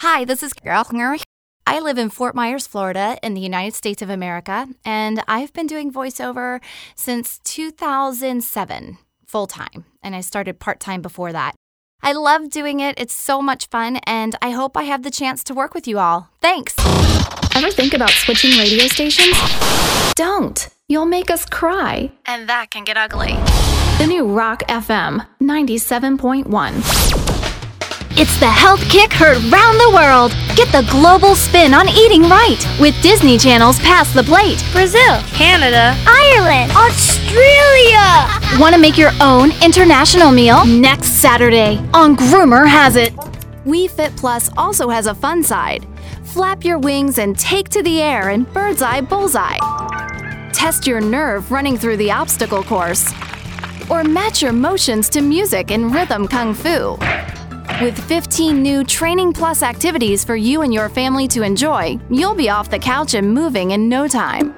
Hi, this is Carol. I live in Fort Myers, Florida, in the United States of America, and I've been doing voiceover since 2007, full-time, and I started part-time before that. I love doing it. It's so much fun, and I hope I have the chance to work with you all. Thanks! Ever think about switching radio stations? Don't. You'll make us cry. And that can get ugly. The new Rock FM 97.1. It's the health kick heard round the world. Get the global spin on eating right with Disney Channel's Pass the Plate. Brazil, Canada, Ireland, Australia. Want to make your own international meal? Next Saturday on Groomer Has It. We Fit Plus also has a fun side. Flap your wings and take to the air in Bird's Eye Bullseye. Test your nerve running through the obstacle course. Or match your motions to music in Rhythm Kung Fu. With 15 new Training Plus activities for you and your family to enjoy, you'll be off the couch and moving in no time.